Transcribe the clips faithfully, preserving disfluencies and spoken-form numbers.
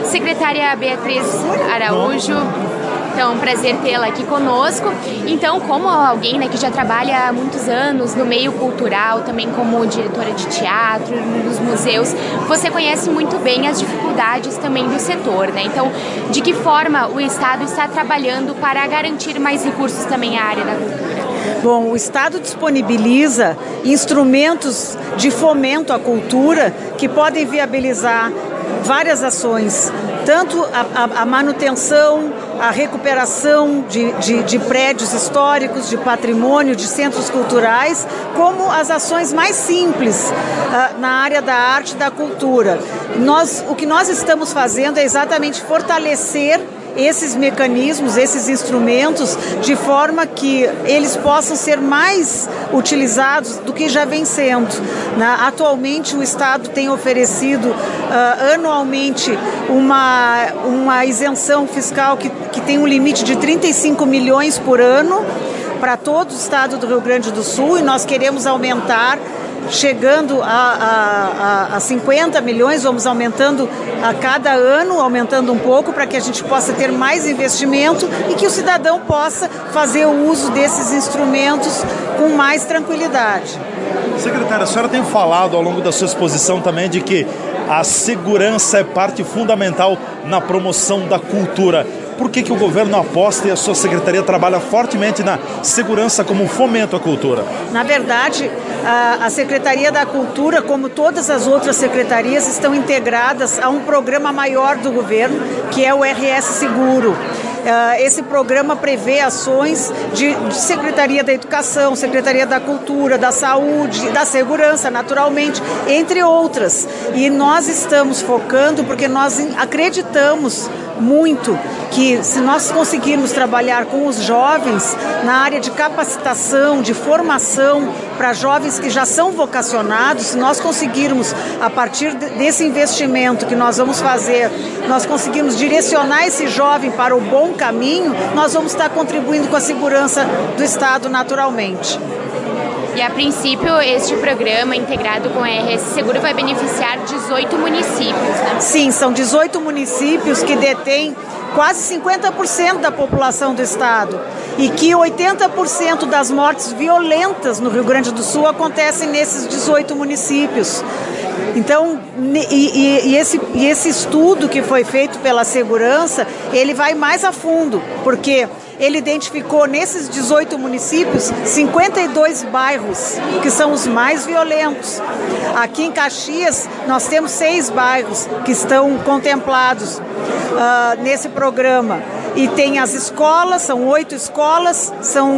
Secretária Beatriz Araújo, então, um prazer tê-la aqui conosco. Então, como alguém, né, que já trabalha há muitos anos no meio cultural, também como diretora de teatro, nos museus, você conhece muito bem as dificuldades também do setor, né? Então, de que forma o Estado está trabalhando para garantir mais recursos também à área da cultura? Bom, o Estado disponibiliza instrumentos de fomento à cultura que podem viabilizar várias ações, tanto a, a, a manutenção, a recuperação de, de, de prédios históricos, de patrimônio, de centros culturais, como as ações mais simples uh, na área da arte e da cultura. Nós, o que nós estamos fazendo é exatamente fortalecer esses mecanismos, esses instrumentos, de forma que eles possam ser mais utilizados do que já vem sendo. Né? Atualmente o Estado tem oferecido uh, anualmente uma, uma isenção fiscal que, que tem um limite de trinta e cinco milhões por ano para todo o Estado do Rio Grande do Sul, e nós queremos aumentar, chegando a, a, a cinquenta milhões, vamos aumentando a cada ano, aumentando um pouco, para que a gente possa ter mais investimento e que o cidadão possa fazer o uso desses instrumentos com mais tranquilidade. Secretária, a senhora tem falado ao longo da sua exposição também de que a segurança é parte fundamental na promoção da cultura. Por que que o governo aposta e a sua secretaria trabalha fortemente na segurança como fomento à cultura? Na verdade, a, a Secretaria da Cultura, como todas as outras secretarias, estão integradas a um programa maior do governo, que é o R S Seguro. Uh, esse programa prevê ações de, de Secretaria da Educação, Secretaria da Cultura, da Saúde, da Segurança, naturalmente, entre outras. E nós estamos focando porque nós acreditamos muito que, se nós conseguirmos trabalhar com os jovens na área de capacitação, de formação para jovens que já são vocacionados, se nós conseguirmos, a partir desse investimento que nós vamos fazer, nós conseguirmos direcionar esse jovem para o bom caminho, nós vamos estar contribuindo com a segurança do Estado naturalmente. E, a princípio, este programa integrado com a R S Seguro vai beneficiar dezoito municípios, né? Sim, são dezoito municípios que detêm quase cinquenta por cento da população do Estado e que oitenta por cento das mortes violentas no Rio Grande do Sul acontecem nesses dezoito municípios. Então, e, e, e, esse, e esse estudo que foi feito pela segurança, ele vai mais a fundo, porque ele identificou nesses dezoito municípios cinquenta e dois bairros que são os mais violentos. Aqui em Caxias nós temos seis bairros que estão contemplados uh, nesse programa. E tem as escolas, são oito escolas, são,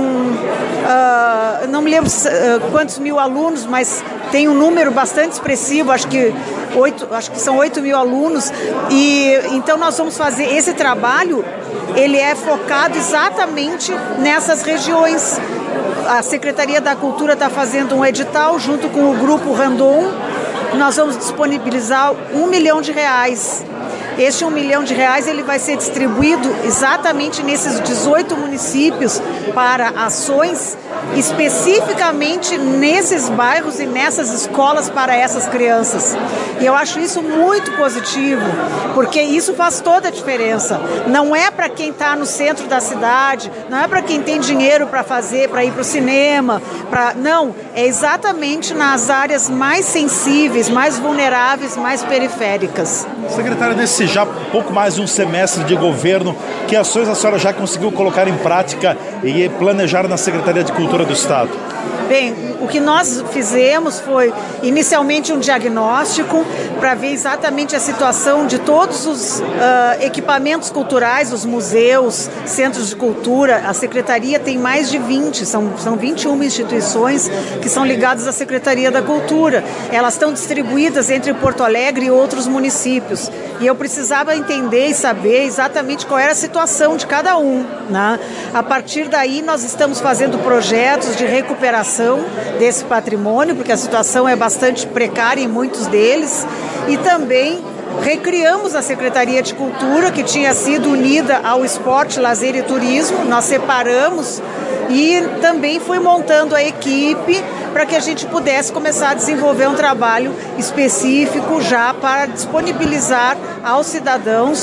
uh, não me lembro uh, quantos mil alunos, mas tem um número bastante expressivo, acho que, oito, acho que são oito mil alunos. E então nós vamos fazer esse trabalho, ele é focado exatamente nessas regiões. A Secretaria da Cultura está fazendo um edital junto com o Grupo Randon. Nós vamos disponibilizar um milhão de reais. Este um milhão de reais ele vai ser distribuído exatamente nesses dezoito municípios para ações especificamente nesses bairros e nessas escolas para essas crianças. E eu acho isso muito positivo, porque isso faz toda a diferença. Não é para quem está no centro da cidade, não é para quem tem dinheiro para fazer, para ir para o cinema, pra... não, é exatamente nas áreas mais sensíveis, mais vulneráveis, mais periféricas. Secretária, nesse já pouco mais de um semestre de governo, que ações a senhora já conseguiu colocar em prática e planejar na Secretaria de Cultura do Estado? Bem, o que nós fizemos foi inicialmente um diagnóstico para ver exatamente a situação de todos os uh, equipamentos culturais, os museus, centros de cultura. A Secretaria tem mais de vinte, são, são vinte e uma instituições que são ligadas à Secretaria da Cultura. Elas estão distribuídas entre Porto Alegre e outros municípios. E eu precisava entender e saber exatamente qual era a situação de cada um, né? A partir daí nós estamos fazendo projetos de recuperação desse patrimônio, porque a situação é bastante precária em muitos deles, e também recriamos a Secretaria de Cultura, que tinha sido unida ao Esporte, Lazer e Turismo. Nós separamos e também fui montando a equipe para que a gente pudesse começar a desenvolver um trabalho específico já para disponibilizar aos cidadãos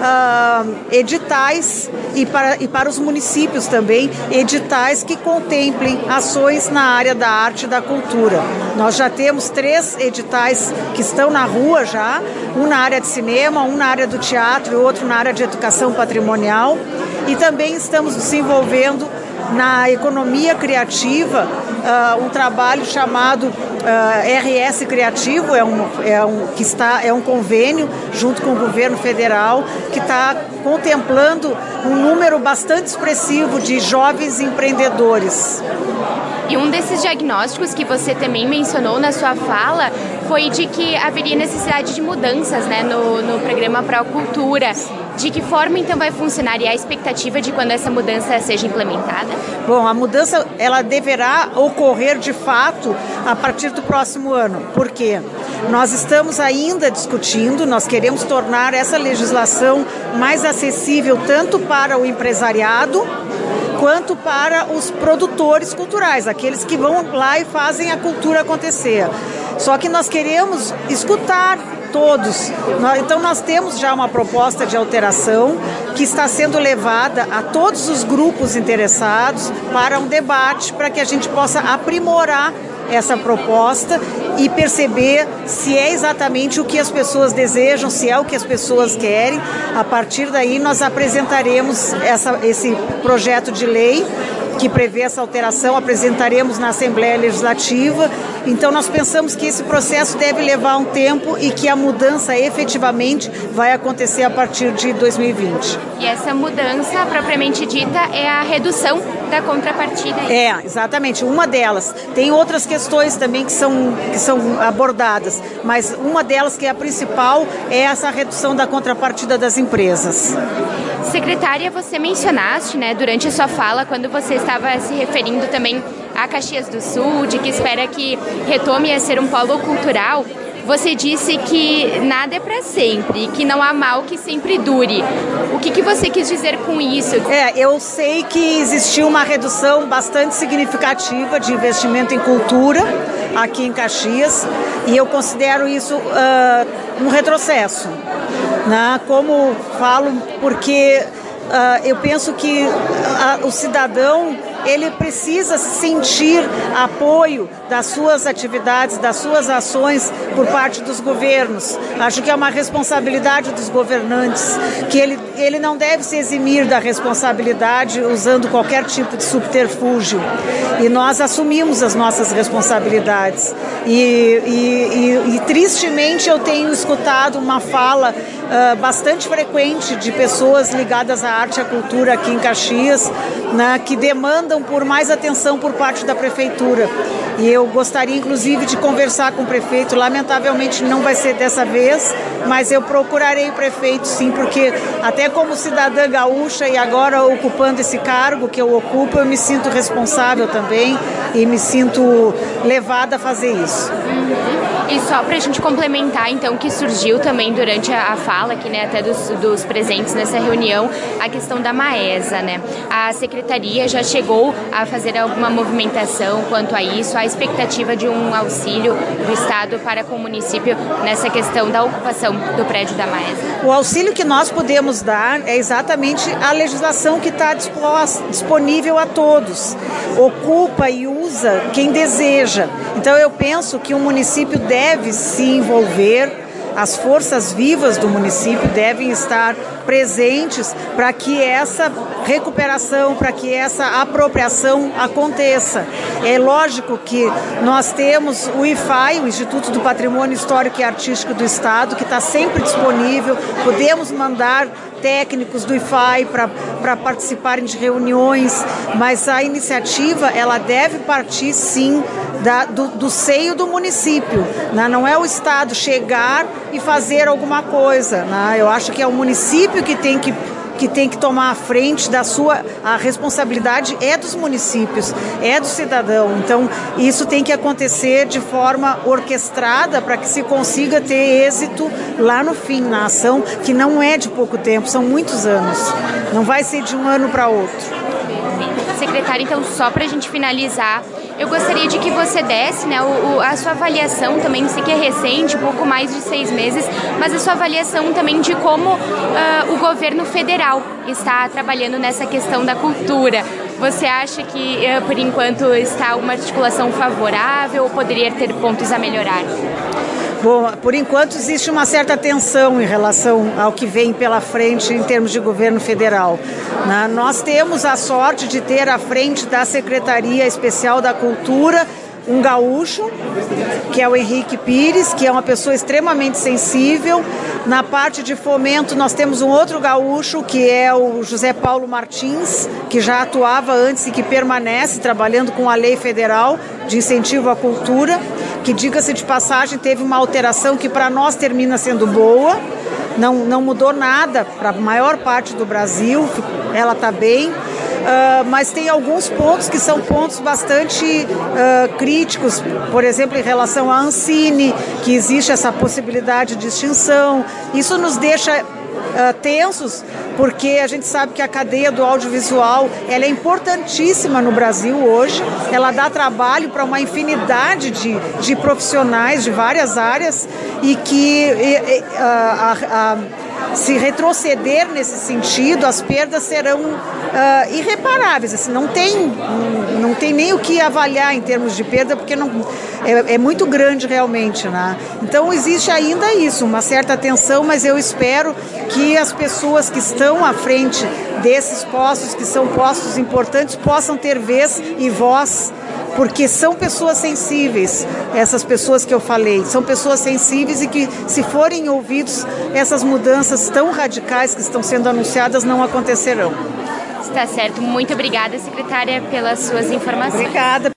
uh, editais e para, e para os municípios também, editais que contemplem ações na área da arte e da cultura. Nós já temos três editais que estão na rua já, um na área de cinema, um na área do teatro e outro na área de educação patrimonial, e também estamos desenvolvendo na economia criativa uh, um trabalho chamado uh, R S Criativo, é um, é, um, que está, é um convênio junto com o governo federal que está contemplando um número bastante expressivo de jovens empreendedores. E um desses diagnósticos que você também mencionou na sua fala foi de que haveria necessidade de mudanças, né, no, no programa Procultura. De que forma, então, vai funcionar e a expectativa de quando essa mudança seja implementada? Bom, a mudança ela deverá ocorrer, de fato, a partir do próximo ano. Por quê? Nós estamos ainda discutindo, nós queremos tornar essa legislação mais acessível tanto para o empresariado quanto para os produtores culturais, aqueles que vão lá e fazem a cultura acontecer. Só que nós queremos escutar todos. Então nós temos já uma proposta de alteração que está sendo levada a todos os grupos interessados para um debate, para que a gente possa aprimorar essa proposta e perceber se é exatamente o que as pessoas desejam, se é o que as pessoas querem. A partir daí nós apresentaremos essa, esse projeto de lei que prevê essa alteração, apresentaremos na Assembleia Legislativa. Então nós pensamos que esse processo deve levar um tempo e que a mudança efetivamente vai acontecer a partir de dois mil e vinte. E essa mudança, propriamente dita, é a redução da contrapartida? É, exatamente, uma delas. Tem outras questões também que são, que são abordadas, mas uma delas, que é a principal, é essa redução da contrapartida das empresas. Secretária, você mencionaste, né, durante a sua fala, quando você estava se referindo também a Caxias do Sul, de que espera que retome a ser um polo cultural, você disse que nada é para sempre e que não há mal que sempre dure. O que, que você quis dizer com isso? É, eu sei que existiu uma redução bastante significativa de investimento em cultura aqui em Caxias e eu considero isso uh, um retrocesso, né? Como falo, porque uh, eu penso que uh, o cidadão ele precisa sentir apoio das suas atividades, das suas ações por parte dos governos. Acho que é uma responsabilidade dos governantes, que ele, ele não deve se eximir da responsabilidade usando qualquer tipo de subterfúgio. E nós assumimos as nossas responsabilidades. E, e, e, e tristemente eu tenho escutado uma fala uh, bastante frequente de pessoas ligadas à arte e à cultura aqui em Caxias, né, que demandam por mais atenção por parte da prefeitura. E eu gostaria, inclusive, de conversar com o prefeito. Lamentavelmente não vai ser dessa vez, mas eu procurarei o prefeito, sim, porque até como cidadã gaúcha e agora ocupando esse cargo que eu ocupo, eu me sinto responsável também e me sinto levada a fazer isso. Uhum. E só para a gente complementar, então, que surgiu também durante a, a fala aqui, né, até dos, dos presentes nessa reunião, a questão da Maesa, né? A secretaria já chegou a fazer alguma movimentação quanto a isso, a expectativa de um auxílio do Estado para com o município nessa questão da ocupação do prédio da Maesa? O auxílio que nós podemos dar é exatamente a legislação que está disponível a todos. Ocupa e usa quem deseja. Então eu penso que o município deve se envolver, as forças vivas do município devem estar presentes para que essa recuperação, para que essa apropriação aconteça. É lógico que nós temos o I F A I, o Instituto do Patrimônio Histórico e Artístico do Estado, que está sempre disponível. Podemos mandar técnicos do I F A I para participarem de reuniões, mas a iniciativa ela deve partir sim da, do, do seio do município, né? Não é o Estado chegar e fazer alguma coisa, né? Eu acho que é o município que tem que que tem que tomar a frente da sua, a responsabilidade é dos municípios, é do cidadão. Então, isso tem que acontecer de forma orquestrada para que se consiga ter êxito lá no fim, na ação, que não é de pouco tempo, são muitos anos. Não vai ser de um ano para outro. Secretária, então, só para a gente finalizar, Eu gostaria de que você desse, né, o, a sua avaliação também, sei que é recente, um pouco mais de seis meses, mas a sua avaliação também de como uh, o governo federal está trabalhando nessa questão da cultura. Você acha que, uh, por enquanto, está uma articulação favorável ou poderia ter pontos a melhorar? Bom, por enquanto existe uma certa tensão em relação ao que vem pela frente em termos de governo federal. Né? Nós temos a sorte de ter à frente da Secretaria Especial da Cultura um gaúcho, que é o Henrique Pires, que é uma pessoa extremamente sensível. Na parte de fomento nós temos um outro gaúcho, que é o José Paulo Martins, que já atuava antes e que permanece trabalhando com a lei federal de incentivo à cultura, que, diga-se de passagem, teve uma alteração que para nós termina sendo boa, não, não mudou nada para a maior parte do Brasil, ela está bem. Uh, mas tem alguns pontos que são pontos bastante uh, críticos, por exemplo, em relação à Ancine, que existe essa possibilidade de extinção. Isso nos deixa uh, tensos, porque a gente sabe que a cadeia do audiovisual ela é importantíssima no Brasil hoje, ela dá trabalho para uma infinidade de, de profissionais de várias áreas e que e, uh, a, a, se retroceder nesse sentido, as perdas serão uh, irreparáveis. Assim, não tem, não tem nem o que avaliar em termos de perda, porque não, é, é muito grande realmente, né? Então existe ainda isso, uma certa tensão, mas eu espero que as pessoas que estão à frente desses postos, que são postos importantes, possam ter vez e voz, porque são pessoas sensíveis, essas pessoas que eu falei, são pessoas sensíveis e que, se forem ouvidos, essas mudanças tão radicais que estão sendo anunciadas não acontecerão. Está certo. Muito obrigada, secretária, pelas suas informações. Obrigada.